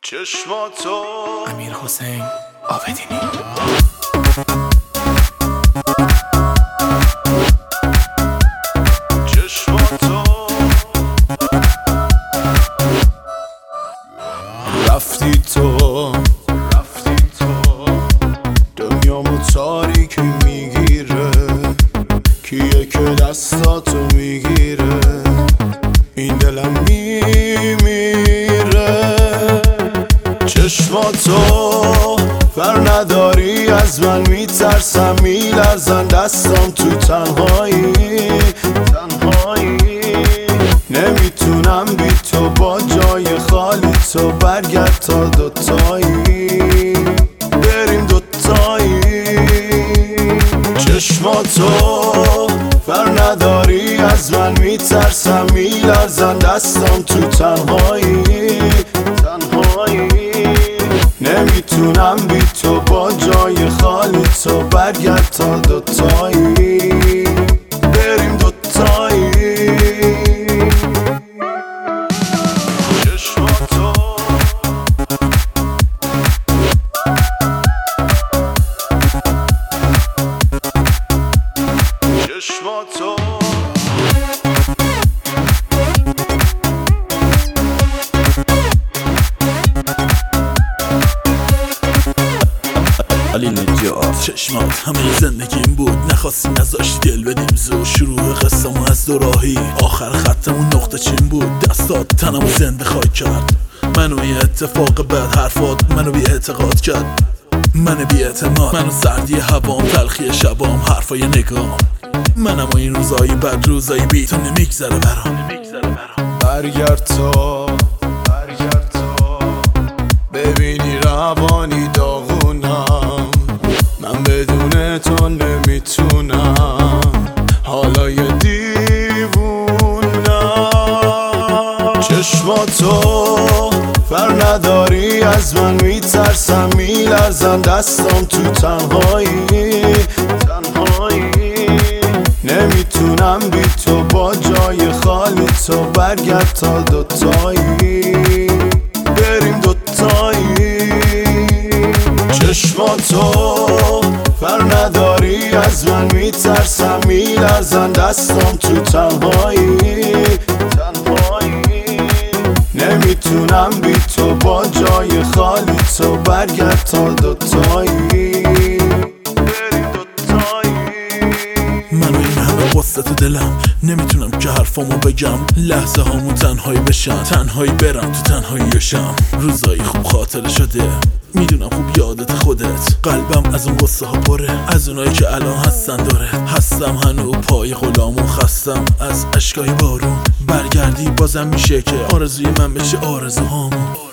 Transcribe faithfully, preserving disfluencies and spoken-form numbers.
چشماتو امیر حسین آبدینی. چشماتو رفتی تو رفتی تو دنیامو تاریکی میگیره، کیه که دستاتو میگیره، این دلم میمیره. چشماتو فر نداری از من، میترسم میلرزن دستام تو تنهایی تنهایی. نمیتونم بی تو با جای خالی تو، برگرد تا دوتایی بریم دوتایی. چشماتو فر نداری از من، میترسم میلرزن دستام تو تنهایی تنهایی. نمیتونم بی تو با جای خالی تو، برگرد تا دوتایی بریم دوتایی. چشماتو چشماتو علی نجات. چشمات همه زندگیم بود، نخواستی نذاشتی دل بدیم زود. شروع قصه‌مون از دوراهی، آخر خطمون نقطه چین بود. دستات تنمو زنده خواهی کرد، منو یه اتفاق بد حرفات منو بی اعتقاد کرد. من بی اعتماد، منو سردی هوام، تلخی شبام، حرفای نگام. منم و این روزایی بد، روزایی بی تو نمیگذره برام. برگرد تا برگرد تا ببینی روانی داغونم، من بدون تو نمیتونم، حالا یه دیوونم. چشماتو فر نداری از من، میترسم میلرزن دستام تو تنهایی تنهایی. نمیتونم بی تو با جای خالی تو، برگرد تا دوتایی بریم دوتایی. چشماتو فر نداری از من، میترسم میلرزن دستام تو تنهایی تنهایی. نمیتونم بی تو با جای خالی تو، برگرد تا دوتایی بریم دوتایی. منو این همه قصه تو دلم، نمیتونم که حرفامو بگم. لحظه هامون تنهایی بشن، تنهایی برم تو تنهایی شم. روزایی خوب خاطره شده، میدونم خوب یادت خودت. قلبم از اون قصه ها پره، از اونایی که الان هستن داره. هستم هنو پای غلامون، خستم از اشکای بارون. برگردی بازم میشه که آرزوی من بشه آرزوهامون.